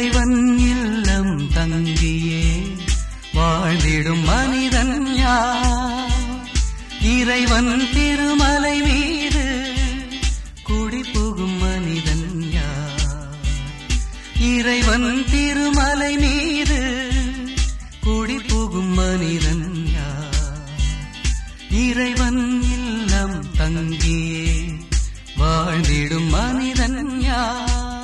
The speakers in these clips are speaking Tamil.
இறைவன் இல்லம் தங்கியே வாழ்ந்திடும் மனிதன் யார்? இறைவன் திருமலை மீது குடிபுகும் மனிதன் யார்? இறைவன் திருமலை மீது குடிபுகும் மனிதன் யார்? இறைவன் இல்லம் தங்கியே வாழ்ந்திடும் மனிதன் யார்?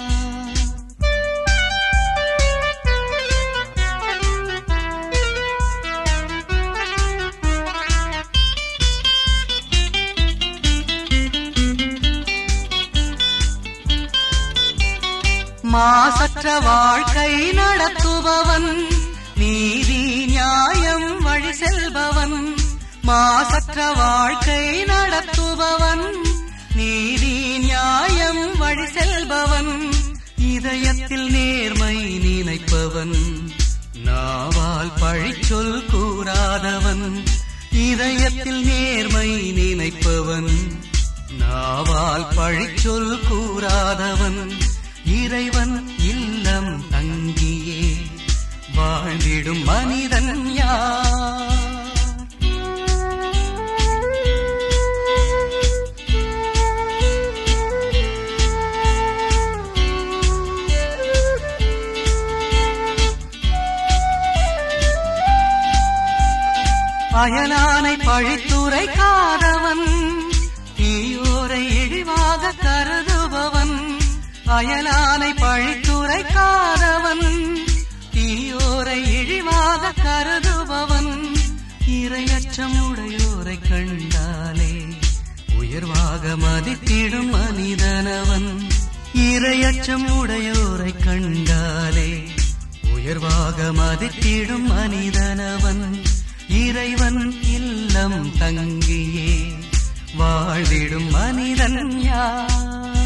மாசற்ற வாழ்க்கை நடத்துபவன், நீதி நியாயம் வழி செல்பவன். மாசற்ற வாழ்க்கை நடத்துபவன், நீதி நியாயம் வழி செல்பவன். இதயத்தில் நேர்மை நினைப்பவன், நாவால் பழிச்சொல் கூறாதவன். இதயத்தில் நேர்மை நினைப்பவன், நாவால் பழிச்சொல் கூறாதவன். இறைவன் இல்லம் தங்கியே வாழ்ந்திடும் மனிதன் யார்? அயலானை பழித்துரைக்காதவன், தீயோரை இழிவாக கருதுபவன். அயலானை பழித்துரைக்காதவன், தீயோரை இழிவாக கருதுபவன். இரையச்சம் உடையோரை கண்டாலே உயர்வாக மதித்திடும் மனிதனவன். இரையச்சம் உடையோரை கண்டாலே உயர்வாக மதித்திடும் மனிதனவன். இறைவன் இல்லம் தங்கியே வாழ்ந்திடும் மனிதன் யார்?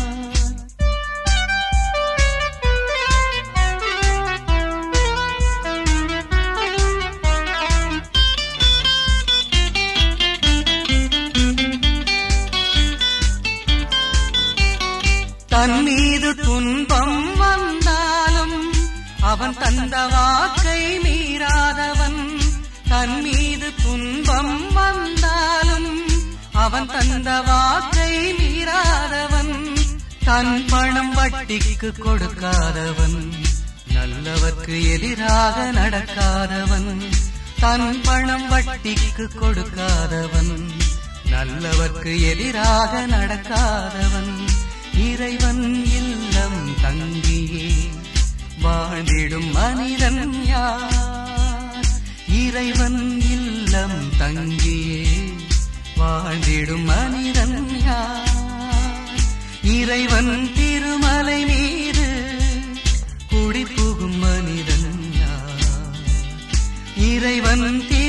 தன் மீது துன்பம் வந்தாலும் அவன் தந்த வாக்கை மீறாதவன். தன் மீது துன்பம் வந்தாலும் அவன் தந்த வாக்கை மீறாதவன். தன் பணம் வட்டிக்கு கொடுக்காதவன், நல்லவர்க்கு எதிராக நடக்காதவன். தன் பணம் வட்டிக்கு கொடுக்காதவன், நல்லவர்க்கு எதிராக நடக்காதவன். இறைவன் இல்லம் தங்கியே வாழ்ந்திடும் மனிதன் யார்? இறைவன் இல்லம் தங்கியே வாழ்ந்திடும் மனிதன் யார்? இறைவன் திருமலை மீது குடிபுகும் மனிதன் யார்? இறைவன்